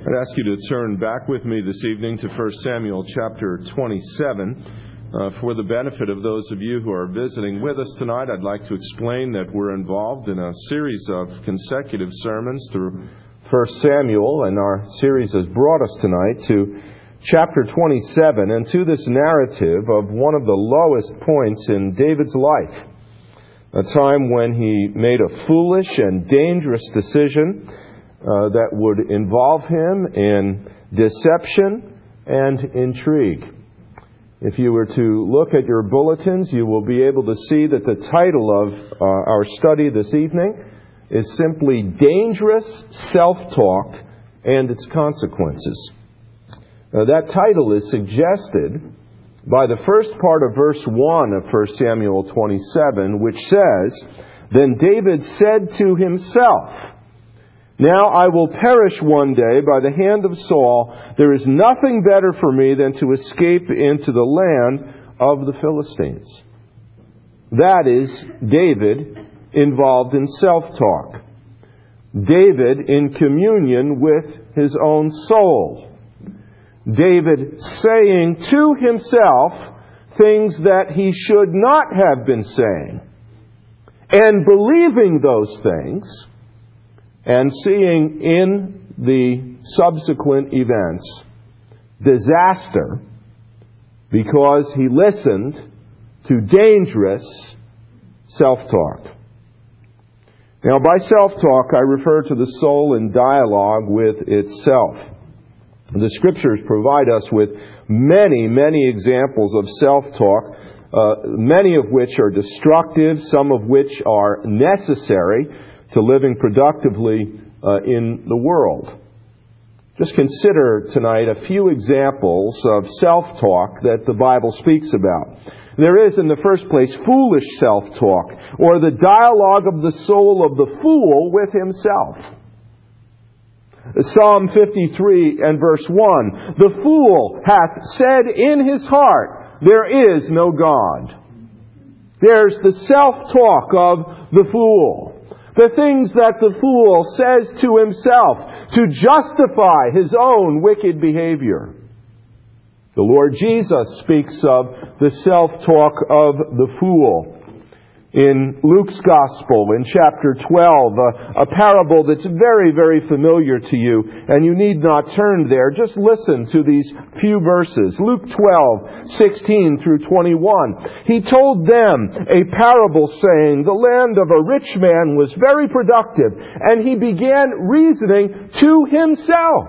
I'd ask you to turn back with me this evening to 1 Samuel chapter 27. For the benefit of those of you who are visiting with us tonight, I'd like to explain that we're involved in a series of consecutive sermons through 1 Samuel, and our series has brought us tonight to chapter 27 and to this narrative of one of the lowest points in David's life, a time when he made a foolish and dangerous decision that would involve him in deception and intrigue. If you were to look at your bulletins, you will be able to see that the title of our study this evening is simply Dangerous Self-Talk and Its Consequences. That title is suggested by the first part of verse 1 of 1 Samuel 27, which says, "Then David said to himself, 'Now I will perish one day by the hand of Saul. There is nothing better for me than to escape into the land of the Philistines.'" That is David involved in self-talk. David in communion with his own soul. David saying to himself things that he should not have been saying, and believing those things, and seeing in the subsequent events disaster because he listened to dangerous self-talk. Now, by self-talk, I refer to the soul in dialogue with itself. The Scriptures provide us with many, many examples of self-talk, many of which are destructive, some of which are necessary to living productively in the world. Just consider tonight a few examples of self-talk that the Bible speaks about. There is, in the first place, foolish self-talk, or the dialogue of the soul of the fool with himself. Psalm 53 and verse 1, "The fool hath said in his heart, there is no God." There's the self-talk of the fool. The things that the fool says to himself to justify his own wicked behavior. The Lord Jesus speaks of the self-talk of the fool in Luke's Gospel in chapter 12, a parable that's very, very familiar to you, and you need not turn there. Just listen to these few verses. Luke 12, 16 through 21. "He told them a parable saying, 'The land of a rich man was very productive, and he began reasoning to himself,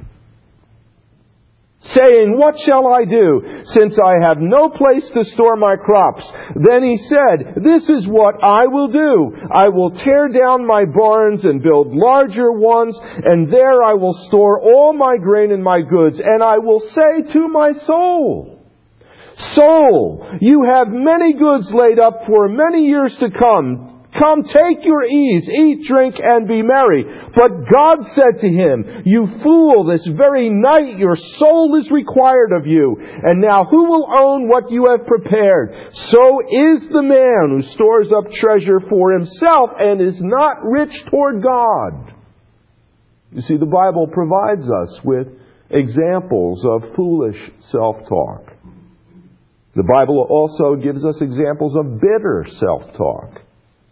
saying, What shall I do, since I have no place to store my crops? Then he said, This is what I will do. I will tear down my barns and build larger ones, and there I will store all my grain and my goods. And I will say to my soul, Soul, you have many goods laid up for many years to come. Come, take your ease, eat, drink, and be merry. But God said to him, You fool, this very night your soul is required of you. And now who will own what you have prepared? So is the man who stores up treasure for himself and is not rich toward God." You see, the Bible provides us with examples of foolish self-talk. The Bible also gives us examples of bitter self-talk.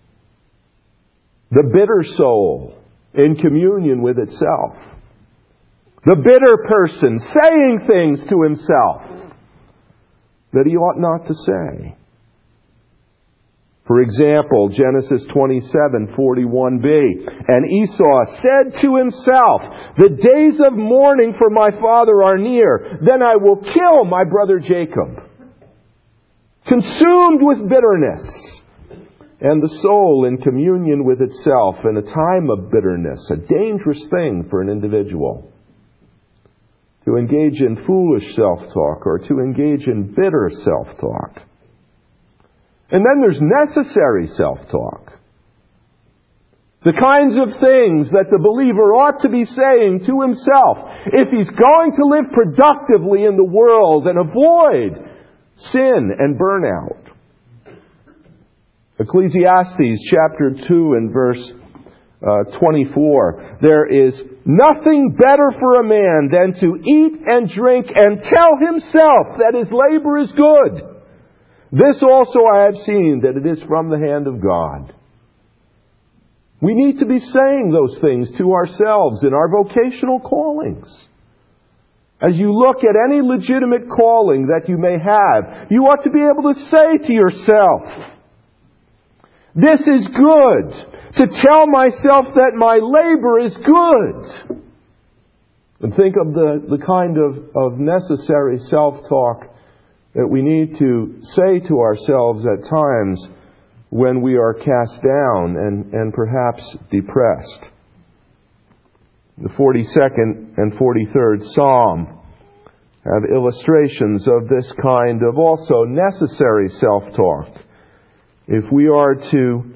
The bitter soul in communion with itself. The bitter person saying things to himself that he ought not to say. For example, Genesis 27:41b, "And Esau said to himself, The days of mourning for my father are near. Then I will kill my brother Jacob." Consumed with bitterness. And the soul in communion with itself in a time of bitterness, a dangerous thing for an individual. To engage in foolish self-talk or to engage in bitter self-talk. And then there's necessary self-talk. The kinds of things that the believer ought to be saying to himself if he's going to live productively in the world and avoid sin and burnout. Ecclesiastes chapter 2 and verse 24. There is nothing better for a man than to eat and drink and tell himself that his labor is good. This also I have seen, that it is from the hand of God. We need to be saying those things to ourselves in our vocational callings. As you look at any legitimate calling that you may have, you ought to be able to say to yourself, this is good. To tell myself that my labor is good. And think of the kind of necessary self-talk that we need to say to ourselves at times when we are cast down and perhaps depressed. The 42nd and 43rd Psalm have illustrations of this kind of also necessary self-talk. If we are to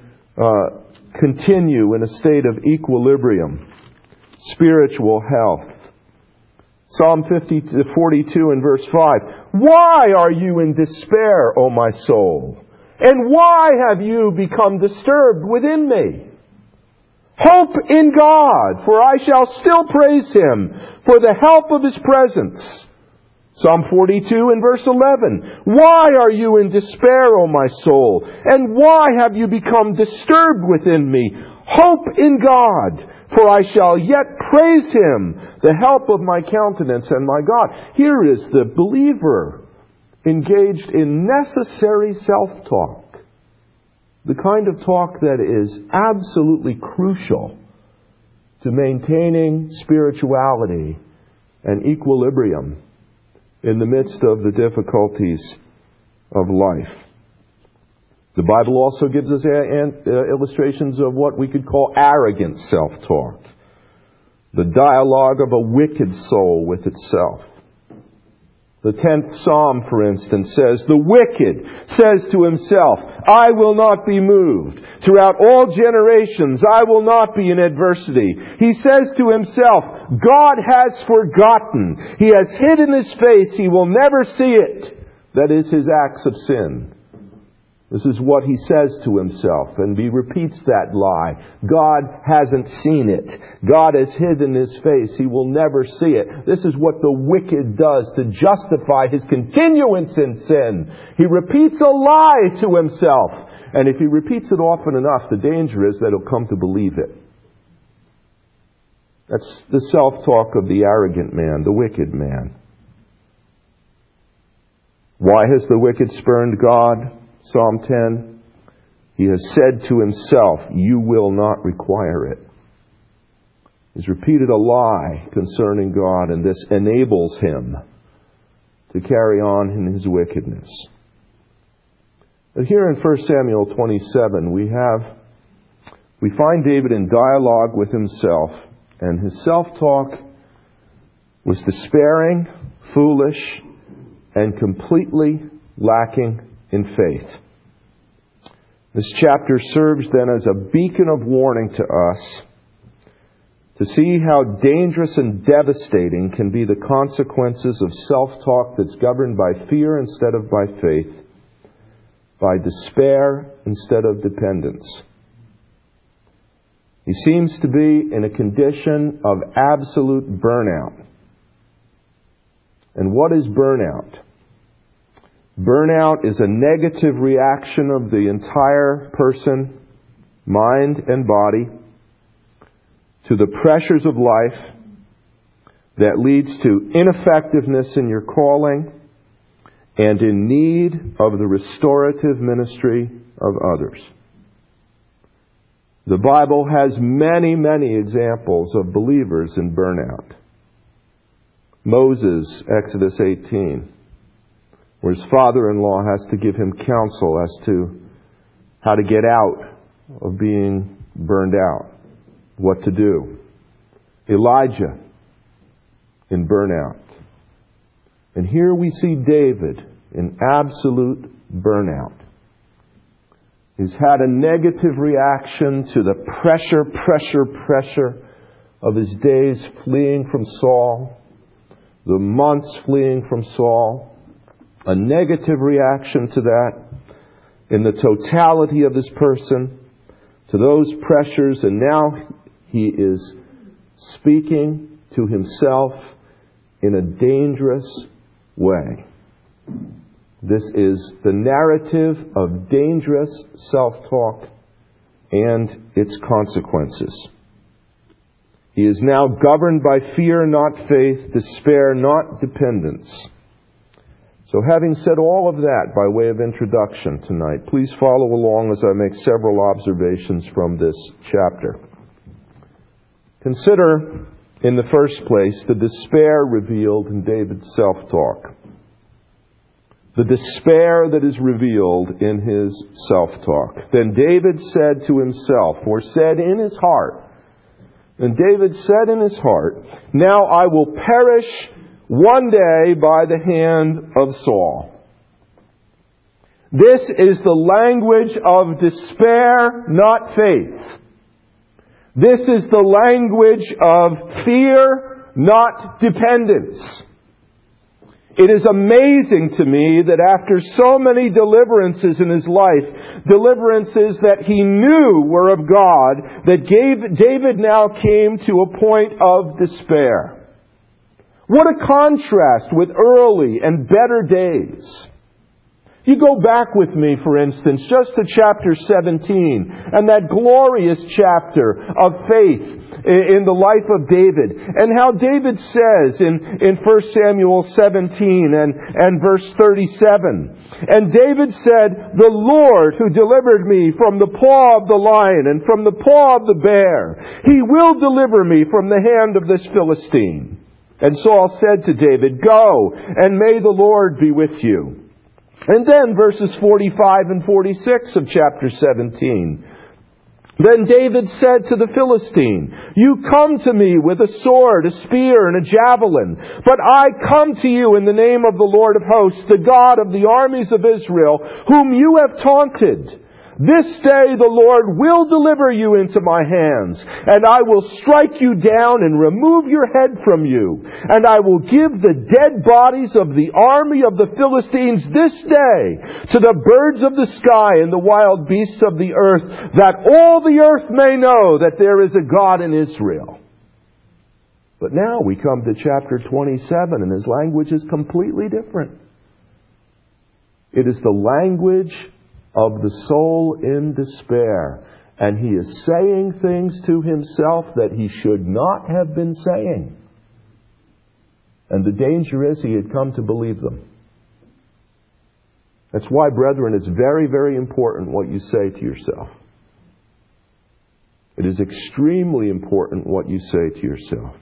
continue in a state of equilibrium, spiritual health. Psalm 42 and verse 5. Why are you in despair, O my soul? And why have you become disturbed within me? Hope in God, for I shall still praise Him for the help of His presence. Psalm 42 and verse 11. Why are you in despair, O my soul? And why have you become disturbed within me? Hope in God, for I shall yet praise Him, the help of my countenance and my God. Here is the believer engaged in necessary self-talk. The kind of talk that is absolutely crucial to maintaining spirituality and equilibrium in the midst of the difficulties of life. The Bible also gives us illustrations of what we could call arrogant self-talk. The dialogue of a wicked soul with itself. The 10th Psalm, for instance, says, the wicked says to himself, I will not be moved. Throughout all generations, I will not be in adversity. He says to himself, God has forgotten. He has hidden His face. He will never see it. That is his acts of sin. This is what he says to himself, and he repeats that lie. God hasn't seen it. God has hidden His face. He will never see it. This is what the wicked does to justify his continuance in sin. He repeats a lie to himself. And if he repeats it often enough, the danger is that he'll come to believe it. That's the self-talk of the arrogant man, the wicked man. Why has the wicked spurned God? Psalm 10, he has said to himself, you will not require it. He's repeated a lie concerning God, and this enables him to carry on in his wickedness. But here in 1 Samuel 27, we find David in dialogue with himself, and his self-talk was despairing, foolish, and completely lacking in faith. This chapter serves then as a beacon of warning to us to see how dangerous and devastating can be the consequences of self-talk that's governed by fear instead of by faith, by despair instead of dependence. He seems to be in a condition of absolute burnout. And what is burnout? Burnout is a negative reaction of the entire person, mind and body, to the pressures of life that leads to ineffectiveness in your calling and in need of the restorative ministry of others. The Bible has many, many examples of believers in burnout. Moses, Exodus 18. Where his father-in-law has to give him counsel as to how to get out of being burned out, what to do. Elijah in burnout. And here we see David in absolute burnout. He's had a negative reaction to the pressure of his days fleeing from Saul, the months fleeing from Saul. A negative reaction to that in the totality of his person, to those pressures, and now He is speaking to himself in a dangerous way. This is the narrative of dangerous self-talk and its consequences. He is now governed by fear, not faith, despair, not dependence. So having said all of that by way of introduction tonight, please follow along as I make several observations from this chapter. Consider, in the first place, the despair revealed in David's self-talk. The despair that is revealed in his self-talk. Then David said to himself, or said in his heart, and David said in his heart, "Now I will perish one day by the hand of Saul." This is the language of despair, not faith. This is the language of fear, not dependence. It is amazing to me that after so many deliverances in his life, deliverances that he knew were of God, that David now came to a point of despair. What a contrast with early and better days. You go back with me, for instance, just to chapter 17, and that glorious chapter of faith in the life of David, and how David says in 1 Samuel 17 and verse 37, "And David said, 'The Lord who delivered me from the paw of the lion and from the paw of the bear, He will deliver me from the hand of this Philistine.' And Saul said to David, 'Go, and may the Lord be with you.'" And then verses 45 and 46 of chapter 17. "Then David said to the Philistine, 'You come to me with a sword, a spear, and a javelin. But I come to you in the name of the Lord of hosts, the God of the armies of Israel, whom you have taunted. This day the Lord will deliver you into my hands, and I will strike you down and remove your head from you. And I will give the dead bodies of the army of the Philistines this day to the birds of the sky and the wild beasts of the earth, that all the earth may know that there is a God in Israel.'" But now we come to chapter 27, and his language is completely different. It is the language of the soul in despair. And he is saying things to himself that he should not have been saying. And the danger is he had come to believe them. That's why, brethren, it's very, very important what you say to yourself. It is extremely important what you say to yourself.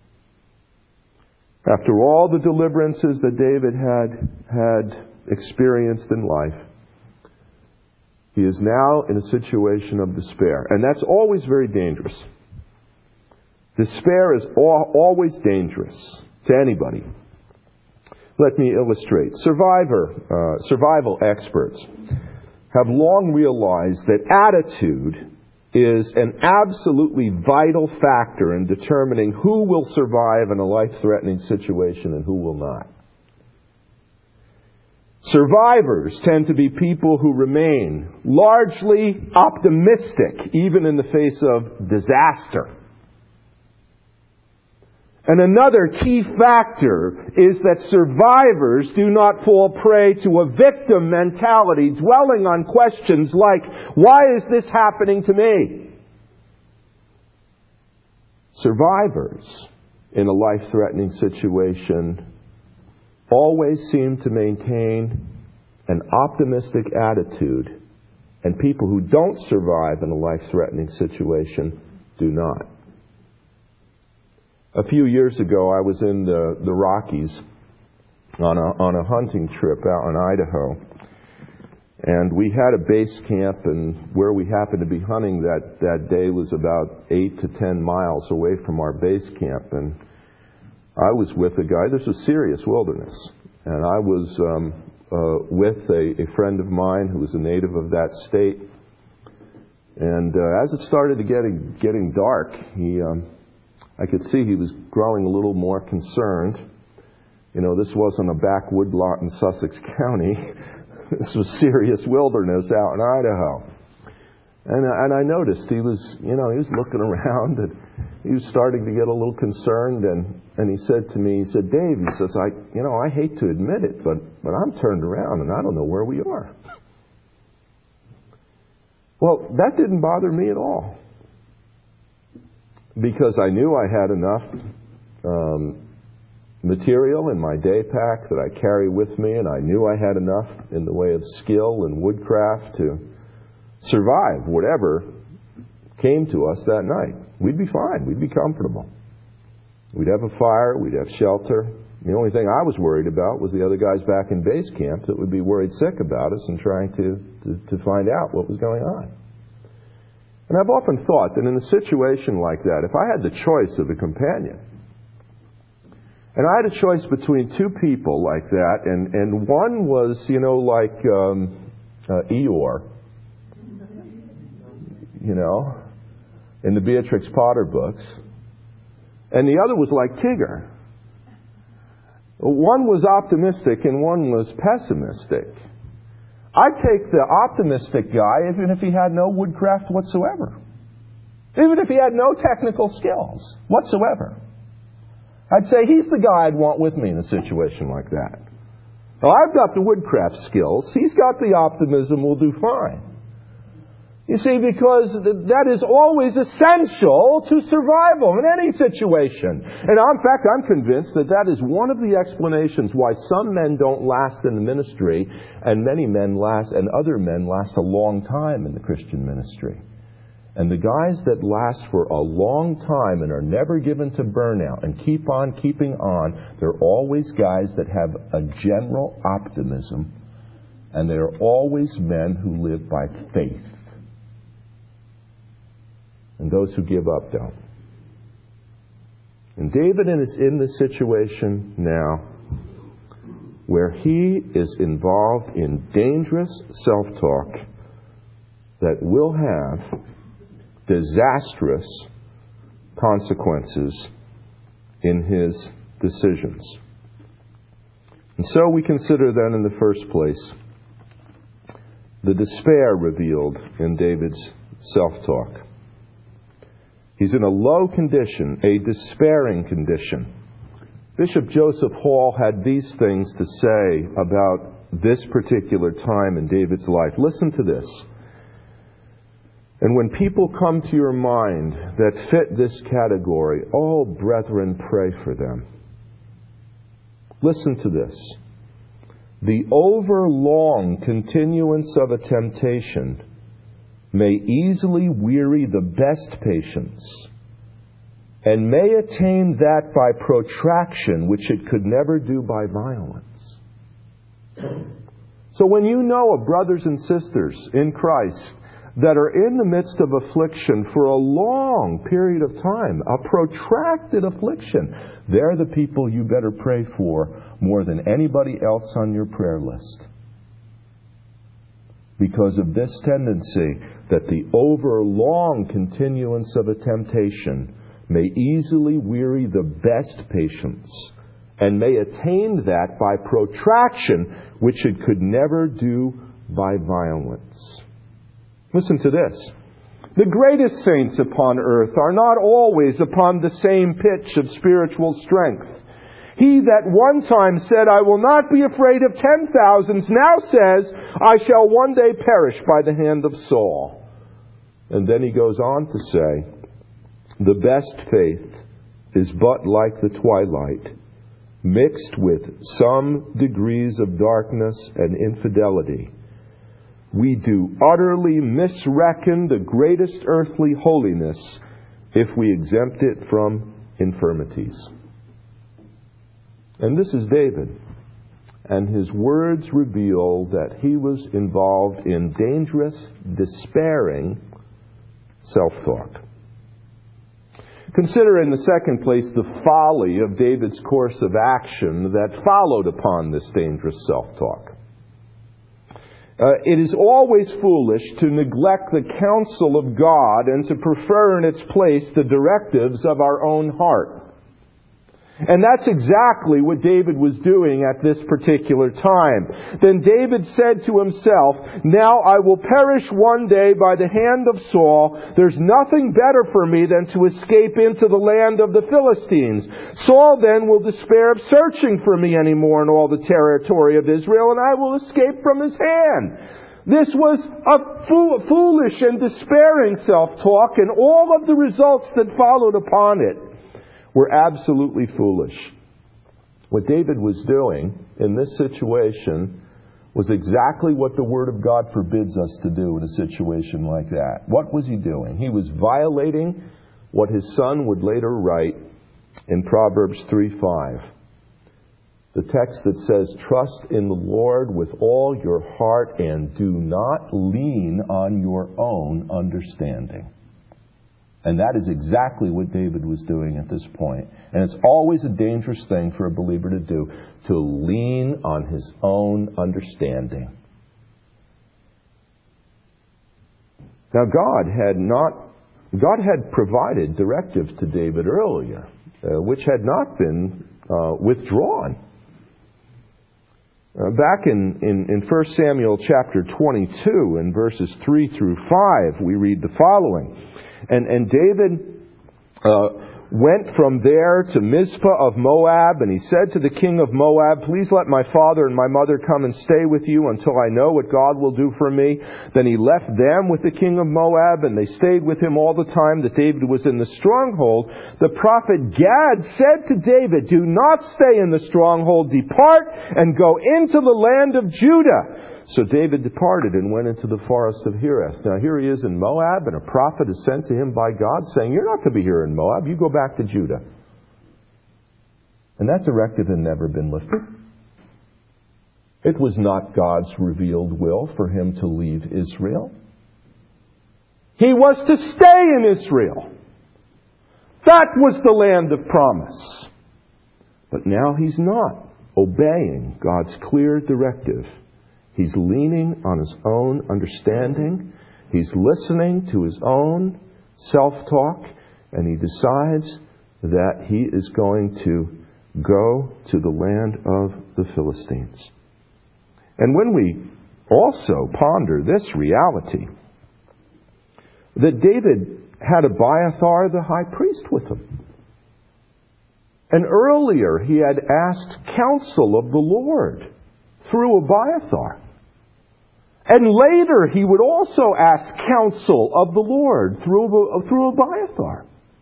After all the deliverances that David had experienced in life, he is now in a situation of despair. And that's always very dangerous. Despair is always dangerous to anybody. Let me illustrate. Survival experts have long realized that attitude is an absolutely vital factor in determining who will survive in a life-threatening situation and who will not. Survivors tend to be people who remain largely optimistic, even in the face of disaster. And another key factor is that survivors do not fall prey to a victim mentality, dwelling on questions like, "Why is this happening to me?" Survivors in a life-threatening situation always seem to maintain an optimistic attitude, and people who don't survive in a life-threatening situation do not. A few years ago, I was in the Rockies on a hunting trip out in Idaho, and we had a base camp, and where we happened to be hunting that day was about 8 to 10 miles away from our base camp. And I was with a guy. This was serious wilderness. And I was with a friend of mine who was a native of that state. And as it started to getting dark, I could see he was growing a little more concerned. You know, this wasn't a backwood lot in Sussex County. This was serious wilderness out in Idaho. And I noticed he was looking around, and he was starting to get a little concerned, and he said to me, Dave, he says, I hate to admit it, but I'm turned around and I don't know where we are. Well, that didn't bother me at all, because I knew I had enough material in my day pack that I carry with me, and I knew I had enough in the way of skill and woodcraft to survive whatever came to us that night. We'd be fine. We'd be comfortable. We'd have a fire. We'd have shelter. The only thing I was worried about was the other guys back in base camp that would be worried sick about us and trying to find out what was going on. And I've often thought that in a situation like that, if I had the choice of a companion, and I had a choice between two people like that, and one was, like Eeyore, in the Beatrix Potter books, and the other was like Tigger. One was optimistic and one was pessimistic. I'd take the optimistic guy even if he had no woodcraft whatsoever. Even if he had no technical skills whatsoever. I'd say he's the guy I'd want with me in a situation like that. Well, I've got the woodcraft skills. He's got the optimism. We'll do fine. You see, because that is always essential to survival in any situation. And in fact, I'm convinced that is one of the explanations why some men don't last in the ministry and many men last, and other men last a long time in the Christian ministry. And the guys that last for a long time and are never given to burnout and keep on keeping on, they're always guys that have a general optimism, and they're always men who live by faith. And those who give up don't. And David is in the situation now where he is involved in dangerous self-talk that will have disastrous consequences in his decisions. And so we consider then in the first place the despair revealed in David's self-talk. He's in a low condition, a despairing condition. Bishop Joseph Hall had these things to say about this particular time in David's life. Listen to this. And when people come to your mind that fit this category, oh, brethren, pray for them. Listen to this. The overlong continuance of a temptation may easily weary the best patience, and may attain that by protraction which it could never do by violence. So when you know of brothers and sisters in Christ that are in the midst of affliction for a long period of time, a protracted affliction, they're the people you better pray for more than anybody else on your prayer list. Because of this tendency that the overlong continuance of a temptation may easily weary the best patience, and may attain that by protraction which it could never do by violence. Listen to this. The greatest saints upon earth are not always upon the same pitch of spiritual strength. He that one time said, I will not be afraid of 10,000s, now says, I shall one day perish by the hand of Saul. And then he goes on to say, the best faith is but like the twilight, mixed with some degrees of darkness and infidelity. We do utterly misreckon the greatest earthly holiness if we exempt it from infirmities. And this is David. And his words reveal that he was involved in dangerous, despairing self-talk. Consider in the second place the folly of David's course of action that followed upon this dangerous self-talk. It is always foolish to neglect the counsel of God and to prefer in its place the directives of our own heart. And that's exactly what David was doing at this particular time. Then David said to himself, "Now I will perish one day by the hand of Saul. There's nothing better for me than to escape into the land of the Philistines. Saul then will despair of searching for me anymore in all the territory of Israel, and I will escape from his hand." This was a foolish and despairing self-talk, and all of the results that followed upon it were absolutely foolish. What David was doing in this situation was exactly what the Word of God forbids us to do in a situation like that. What was he doing? He was violating what his son would later write in Proverbs 3:5. The text that says, "Trust in the Lord with all your heart and do not lean on your own understanding." And that is exactly what David was doing at this point. And it's always a dangerous thing for a believer to do, to lean on his own understanding. Now God had provided directives to David earlier, which had not been withdrawn. Back in 1 Samuel chapter 22, in verses 3 through 5, we read the following. And David went from there to Mizpah of Moab, and he said to the king of Moab, "Please let my father and my mother come and stay with you until I know what God will do for me." Then he left them with the king of Moab, and they stayed with him all the time that David was in the stronghold. The prophet Gad said to David, "Do not stay in the stronghold. Depart and go into the land of Judah." So David departed and went into the forest of Hereth. Now here he is in Moab, and a prophet is sent to him by God saying, "You're not to be here in Moab. You go back to Judah." And that directive had never been lifted. It was not God's revealed will for him to leave Israel. He was to stay in Israel. That was the land of promise. But now he's not obeying God's clear directive. He's leaning on his own understanding. He's listening to his own self-talk. And he decides that he is going to go to the land of the Philistines. And when we also ponder this reality, that David had Abiathar the high priest with him. And earlier he had asked counsel of the Lord through Abiathar. And later he would also ask counsel of the Lord through Abiathar.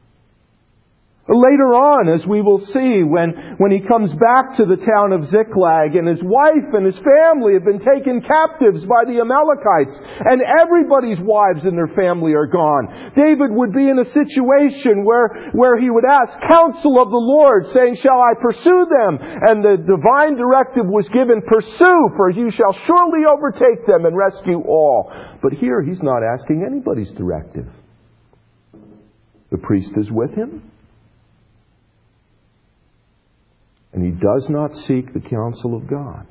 Later on, as we will see, when he comes back to the town of Ziklag, and his wife and his family have been taken captives by the Amalekites, and everybody's wives and their family are gone, David would be in a situation where he would ask counsel of the Lord, saying, "Shall I pursue them?" And the divine directive was given, "Pursue, for you shall surely overtake them and rescue all." But here he's not asking anybody's directive. The priest is with him. And he does not seek the counsel of God.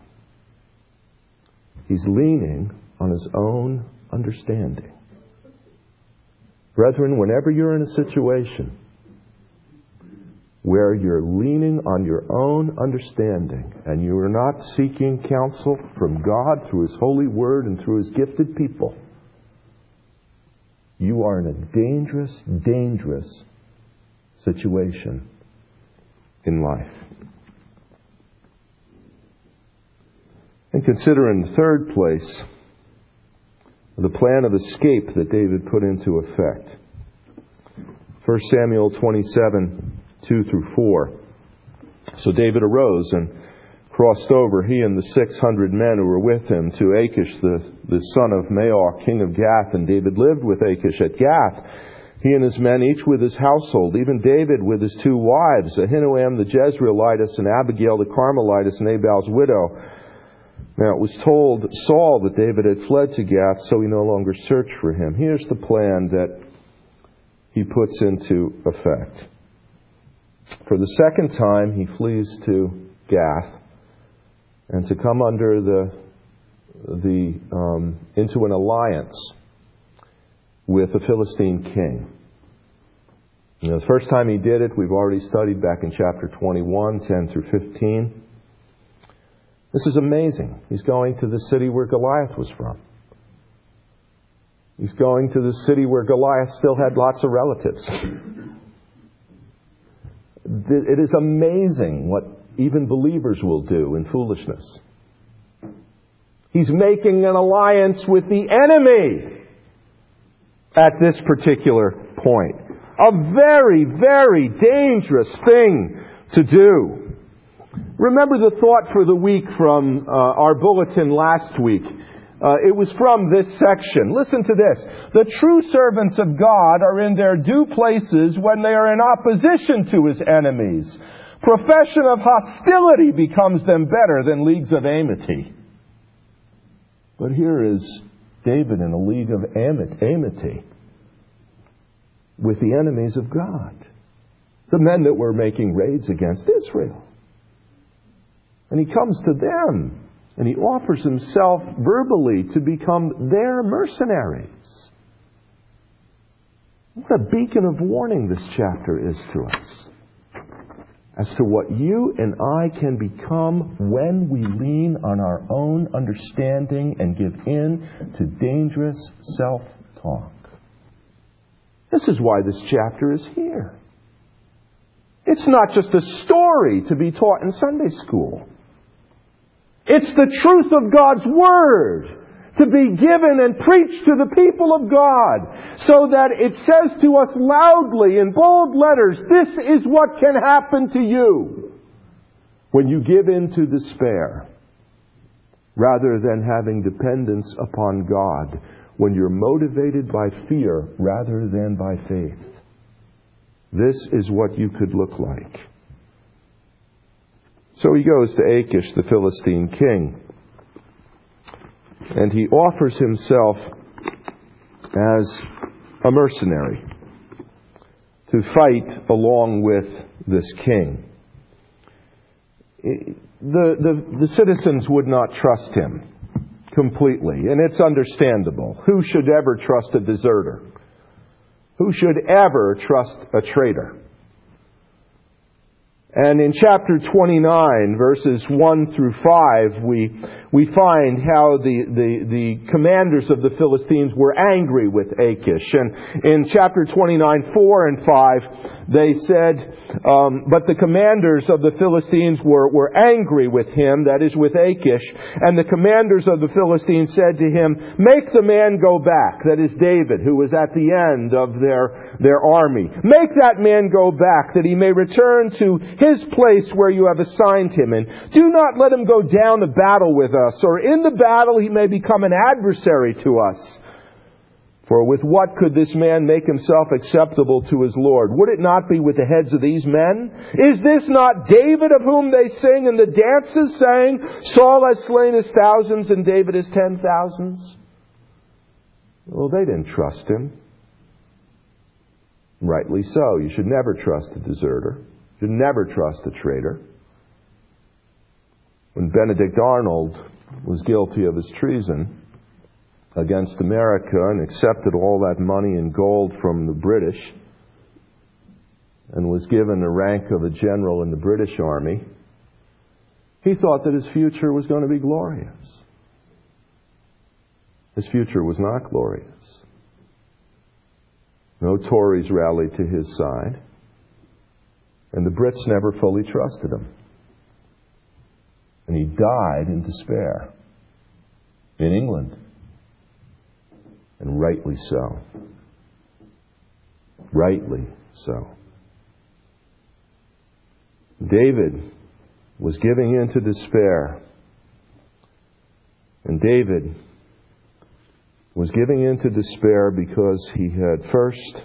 He's leaning on his own understanding. Brethren, whenever you're in a situation where you're leaning on your own understanding and you are not seeking counsel from God through His holy word and through His gifted people, you are in a dangerous, dangerous situation in life. And consider in the third place the plan of escape that David put into effect. 1 Samuel 27, 2 through 4. So David arose and crossed over, he and the 600 men who were with him, to Achish, the son of Maoch, king of Gath. And David lived with Achish at Gath, he and his men, each with his household, even David with his 2 wives, Ahinoam the Jezreelitess and Abigail the Carmelitess, Nabal's widow. Now it was told Saul that David had fled to Gath, so he no longer searched for him. Here's the plan that he puts into effect. For the second time, he flees to Gath, and to come under into an alliance with the Philistine king. The first time he did it, we've already studied back in chapter 21, 10 through 15. This is amazing. He's going to the city where Goliath was from. He's going to the city where Goliath still had lots of relatives. It is amazing what even believers will do in foolishness. He's making an alliance with the enemy at this particular point. A very, very dangerous thing to do. Remember the thought for the week from our bulletin last week. It was from this section. Listen to this. The true servants of God are in their due places when they are in opposition to His enemies. Profession of hostility becomes them better than leagues of amity. But here is David in a league of amity with the enemies of God. The men that were making raids against Israel. And he comes to them and he offers himself verbally to become their mercenaries. What a beacon of warning this chapter is to us as to what you and I can become when we lean on our own understanding and give in to dangerous self-talk. This is why this chapter is here. It's not just a story to be taught in Sunday school. It's the truth of God's Word to be given and preached to the people of God so that it says to us loudly in bold letters, this is what can happen to you when you give in to despair rather than having dependence upon God, when you're motivated by fear rather than by faith. This is what you could look like. So he goes to Achish, the Philistine king, and he offers himself as a mercenary to fight along with this king. The citizens would not trust him completely, and it's understandable. Who should ever trust a deserter? Who should ever trust a traitor? And in chapter 29, verses 1 through 5, we find how the commanders of the Philistines were angry with Achish. And in chapter 29, 4 and 5, they said, but the commanders of the Philistines were angry with him, that is with Achish. And the commanders of the Philistines said to him, make the man go back, that is David, who was at the end of their army. Make that man go back, that he may return to his place where you have assigned him, and do not let him go down to battle with us, or in the battle he may become an adversary to us. For with what could this man make himself acceptable to his Lord? Would it not be with the heads of these men? Is this not David of whom they sing in the dances, saying, Saul has slain his thousands and David his 10,000s? Well, they didn't trust him. Rightly so. You should never trust a deserter. You should never trust a traitor. When Benedict Arnold was guilty of his treason against America and accepted all that money and gold from the British and was given the rank of a general in the British Army, he thought that his future was going to be glorious. His future was not glorious. No Tories rallied to his side, and the Brits never fully trusted him. And he died in despair in England. And rightly so. Rightly so. David was giving in to despair. And David was giving in to despair because he had first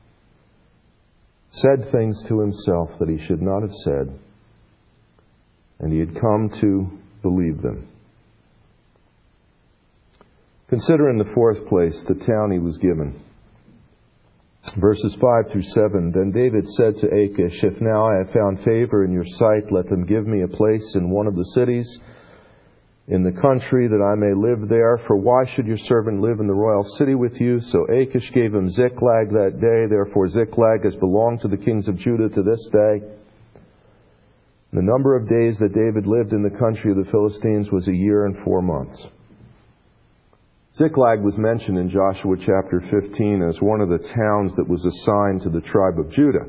said things to himself that he should not have said, and he had come to believe them. Consider in the fourth place the town he was given. Verses 5 through 7, Then David said to Achish, If now I have found favor in your sight, let them give me a place in one of the cities, in the country, that I may live there. For why should your servant live in the royal city with you? So Achish gave him Ziklag that day. Therefore Ziklag has belonged to the kings of Judah to this day. The number of days that David lived in the country of the Philistines was 1 year and 4 months. Ziklag was mentioned in Joshua chapter 15 as one of the towns that was assigned to the tribe of Judah.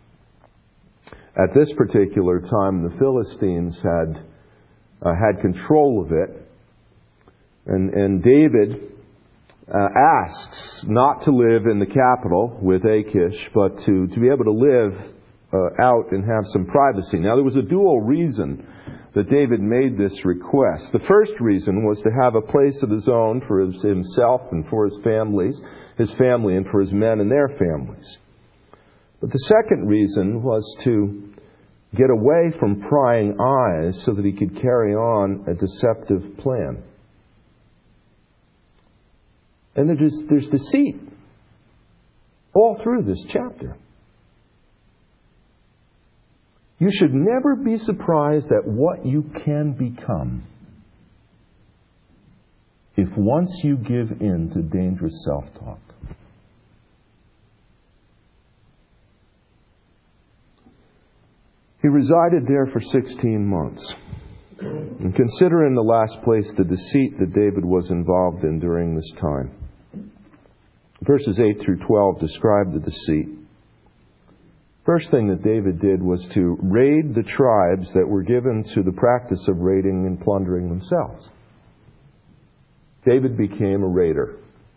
At this particular time, the Philistines had control of it, and David asks not to live in the capital with Achish, but to be able to live out and have some privacy. Now, there was a dual reason that David made this request. The first reason was to have a place of his own for himself and for his family, and for his men and their families. But the second reason was to get away from prying eyes so that he could carry on a deceptive plan. And there's deceit all through this chapter. You should never be surprised at what you can become if once you give in to dangerous self-talk. He resided there for 16 months. And consider in the last place the deceit that David was involved in during this time. Verses 8 through 12 describe the deceit. First thing that David did was to raid the tribes that were given to the practice of raiding and plundering themselves. David became a raider.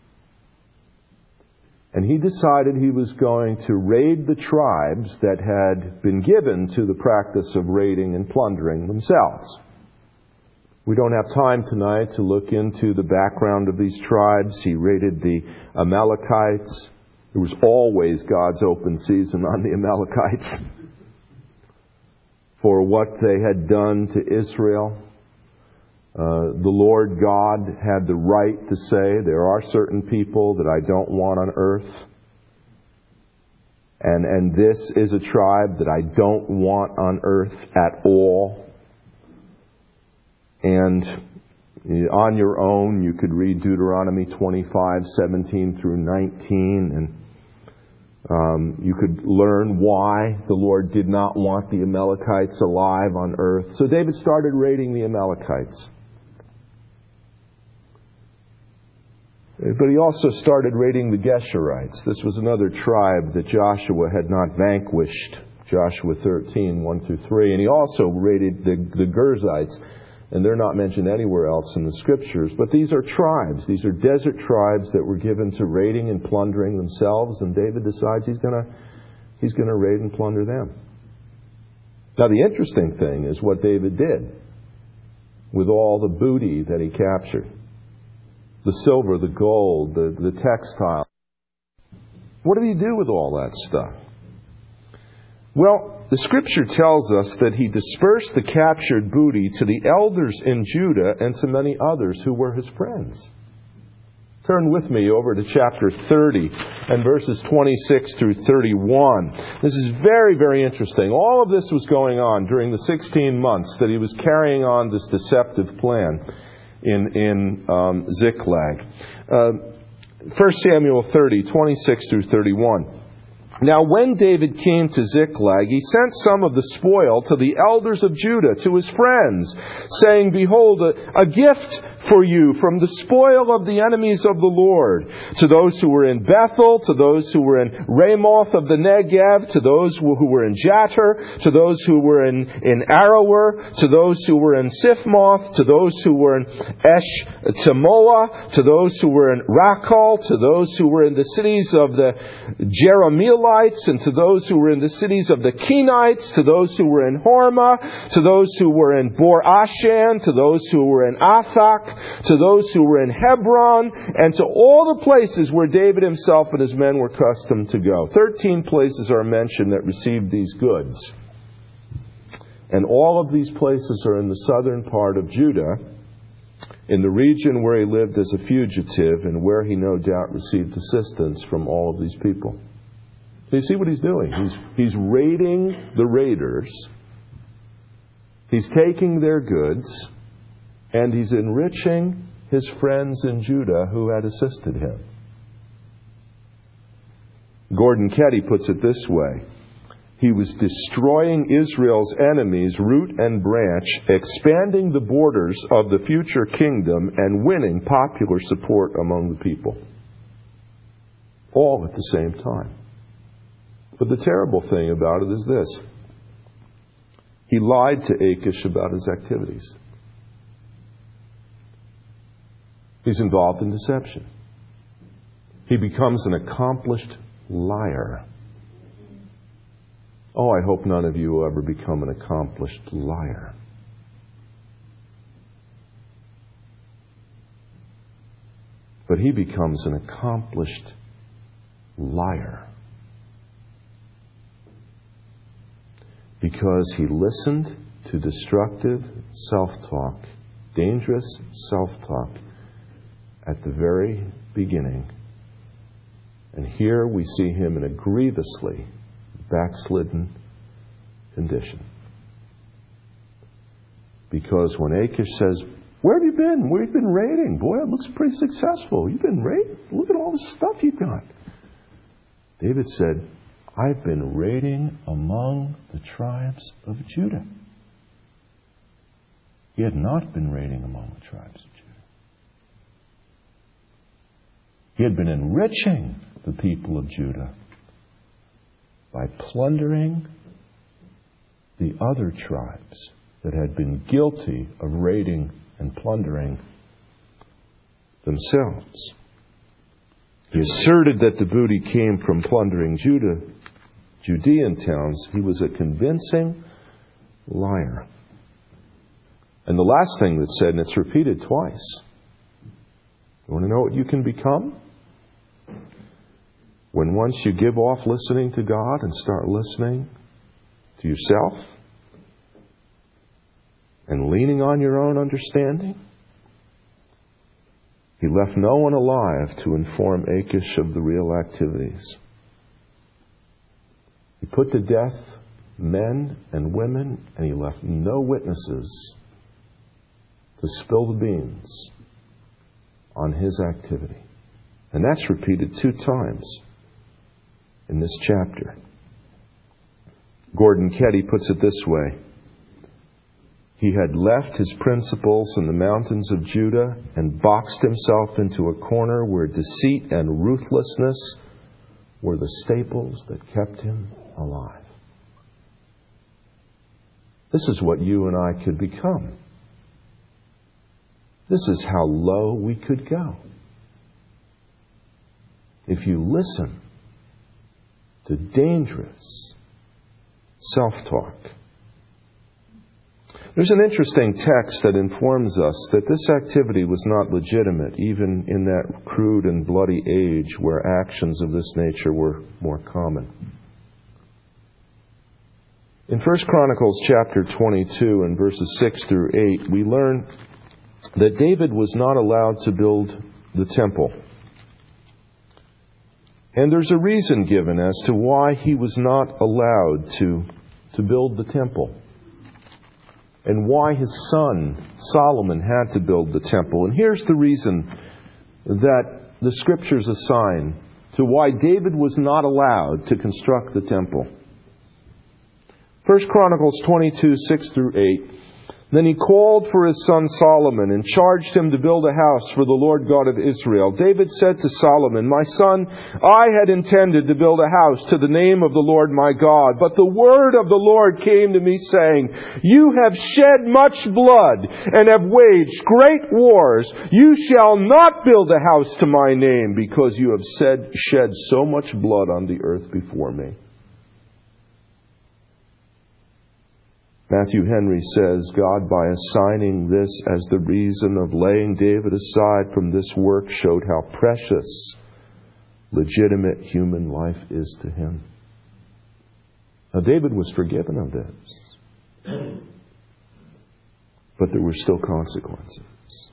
And he decided he was going to raid the tribes that had been given to the practice of raiding and plundering themselves. We don't have time tonight to look into the background of these tribes. He raided the Amalekites. It was always God's open season on the Amalekites for what they had done to Israel. The Lord God had the right to say, there are certain people that I don't want on earth. And this is a tribe that I don't want on earth at all. And on your own, you could read Deuteronomy 25:17 through 19, and you could learn why the Lord did not want the Amalekites alive on earth. So David started raiding the Amalekites. But he also started raiding the Geshurites. This was another tribe that Joshua had not vanquished. Joshua 13, 1 through 3. And he also raided the Girzites. And they're not mentioned anywhere else in the Scriptures. But these are tribes. These are desert tribes that were given to raiding and plundering themselves. And David decides he's going to raid and plunder them. Now the interesting thing is what David did with all the booty that he captured. The silver, the gold, the textile. What did he do with all that stuff? Well, the Scripture tells us that he dispersed the captured booty to the elders in Judah and to many others who were his friends. Turn with me over to chapter 30 and verses 26 through 31. This is very, very interesting. All of this was going on during the 16 months that he was carrying on this deceptive plan in Ziklag. 1 Samuel 30, 26 through 31. Now when David came to Ziklag, he sent some of the spoil to the elders of Judah, to his friends, saying, Behold, a gift for you from the spoil of the enemies of the Lord. To those who were in Bethel, to those who were in Ramoth of the Negev, to those who were in Jattir, to those who were in Aroer, to those who were in Siphmoth, to those who were in Eshtemoa, to those who were in Rakal, to those who were in the cities of the Jerahmeelites, and to those who were in the cities of the Kenites, to those who were in Hormah, to those who were in Bor Ashan, to those who were in Athak, to those who were in Hebron, and to all the places where David himself and his men were accustomed to go. 13 places are mentioned that received these goods. And all of these places are in the southern part of Judah, in the region where he lived as a fugitive and where he no doubt received assistance from all of these people. So you see what he's doing? He's raiding the raiders. He's taking their goods. And he's enriching his friends in Judah who had assisted him. Gordon Keddie puts it this way. He was destroying Israel's enemies, root and branch, expanding the borders of the future kingdom, and winning popular support among the people. All at the same time. But the terrible thing about it is this. He lied to Achish about his activities. He's involved in deception. He becomes an accomplished liar. Oh, I hope none of you will ever become an accomplished liar. But he becomes an accomplished liar because he listened to destructive self-talk, dangerous self-talk at the very beginning. And here we see him in a grievously backslidden condition. Because when Achish says, "Where have you been? Where have you been raiding? Boy, it looks pretty successful. You've been raiding? Look at all the stuff you've got." David said, "I've been raiding among the tribes of Judah." He had not been raiding among the tribes of Judah. He had been enriching the people of Judah by plundering the other tribes that had been guilty of raiding and plundering themselves. He asserted that the booty came from plundering Judean towns. He was a convincing liar. And the last thing that's said, and it's repeated twice. You want to know what you can become? When once you give off listening to God and start listening to yourself and leaning on your own understanding, he left no one alive to inform Achish of the real activities. He put to death men and women, and he left no witnesses to spill the beans on his activity. And that's repeated 2 times in this chapter. Gordon Keddie puts it this way. He had left his principles in the mountains of Judah and boxed himself into a corner where deceit and ruthlessness were the staples that kept him alive. This is what you and I could become. This is how low we could go. If you listen to dangerous self-talk. There's an interesting text that informs us that this activity was not legitimate, even in that crude and bloody age where actions of this nature were more common. In 1 Chronicles chapter 22 and verses 6 through 8, we learn that David was not allowed to build the temple. And there's a reason given as to why he was not allowed to build the temple. And why his son Solomon had to build the temple. And here's the reason that the Scriptures assign to why David was not allowed to construct the temple. 1 Chronicles 22, 6 through 8. Then he called for his son Solomon and charged him to build a house for the Lord God of Israel. David said to Solomon, "My son, I had intended to build a house to the name of the Lord my God. But the word of the Lord came to me saying, 'You have shed much blood and have waged great wars. You shall not build a house to my name because you have shed so much blood on the earth before me.'" Matthew Henry says, God, by assigning this as the reason of laying David aside from this work, showed how precious legitimate human life is to him. Now, David was forgiven of this. But there were still consequences.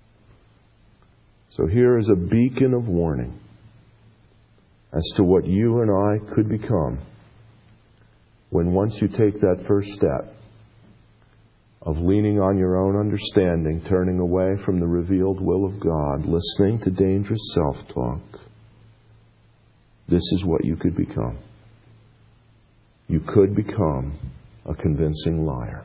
So here is a beacon of warning as to what you and I could become when once you take that first step of leaning on your own understanding, turning away from the revealed will of God, listening to dangerous self-talk, this is what you could become. You could become a convincing liar.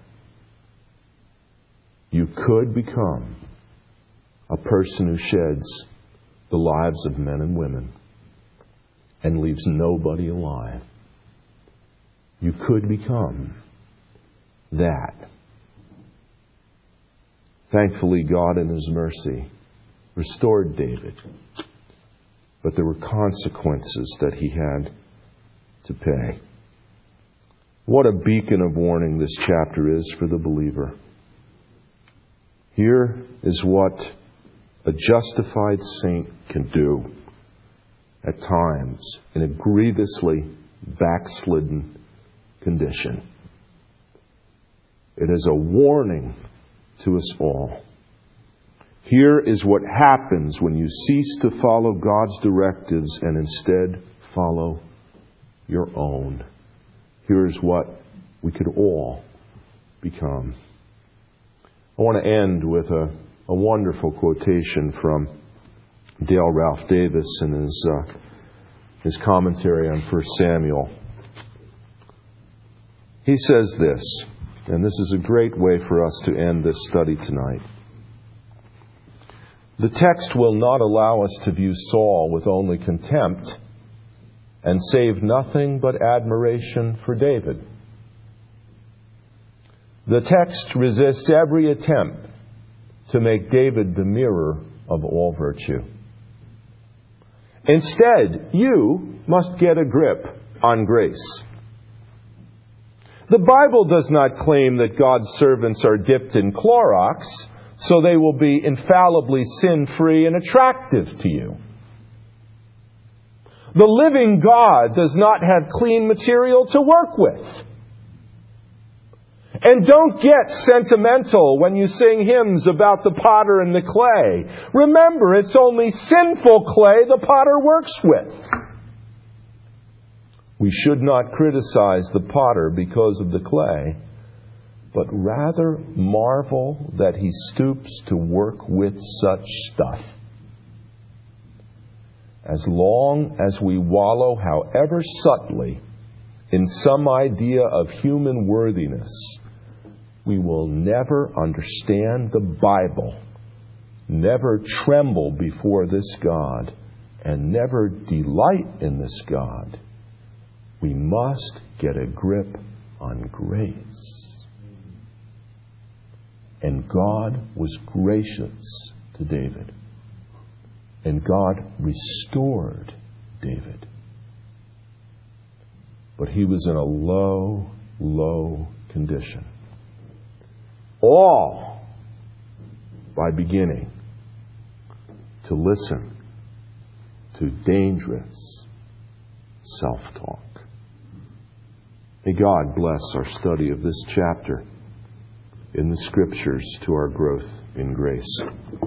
You could become a person who sheds the lives of men and women and leaves nobody alive. You could become that. Thankfully, God in His mercy restored David. But there were consequences that he had to pay. What a beacon of warning this chapter is for the believer. Here is what a justified saint can do at times in a grievously backslidden condition. It is a warning to us all. Here is what happens when you cease to follow God's directives and instead follow your own. Here is what we could all become. I want to end with a wonderful quotation from Dale Ralph Davis in his commentary on 1 Samuel. He says this, and this is a great way for us to end this study tonight. The text will not allow us to view Saul with only contempt and save nothing but admiration for David. The text resists every attempt to make David the mirror of all virtue. Instead, you must get a grip on grace. The Bible does not claim that God's servants are dipped in Clorox so they will be infallibly sin-free and attractive to you. The living God does not have clean material to work with. And don't get sentimental when you sing hymns about the potter and the clay. Remember, it's only sinful clay the potter works with. We should not criticize the potter because of the clay, but rather marvel that he stoops to work with such stuff. As long as we wallow, however subtly, in some idea of human worthiness, we will never understand the Bible, never tremble before this God, and never delight in this God. We must get a grip on grace. And God was gracious to David. And God restored David. But he was in a low, low condition. All by beginning to listen to dangerous self-talk. May God bless our study of this chapter in the Scriptures to our growth in grace.